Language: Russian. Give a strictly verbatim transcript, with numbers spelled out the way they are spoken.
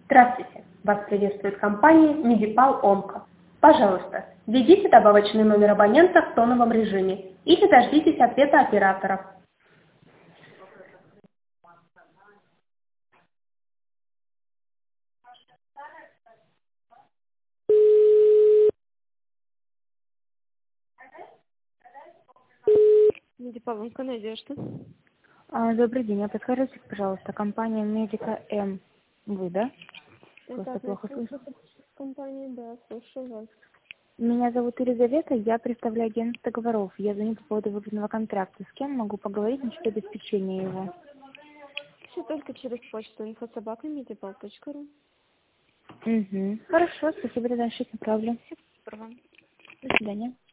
Здравствуйте! Вас приветствует компания Медипал Онко. Пожалуйста, введите добавочный номер абонента в тоновом режиме или дождитесь ответа оператора. Медипал Онко, Надежда. А, Добрый день, а подскажите, пожалуйста, компания Медика М. Вы, да? Это Просто плохо слышу. компания, да, слушаю вас. Меня зовут Елизавета, я представляю агентство договоров. Я звоню по поводу выгодного контракта. С кем могу поговорить насчет обеспечения его? Все только через почту инфособака медипал точка ру. Угу. Хорошо, спасибо, тогда решить направлю. Всего доброго. До свидания.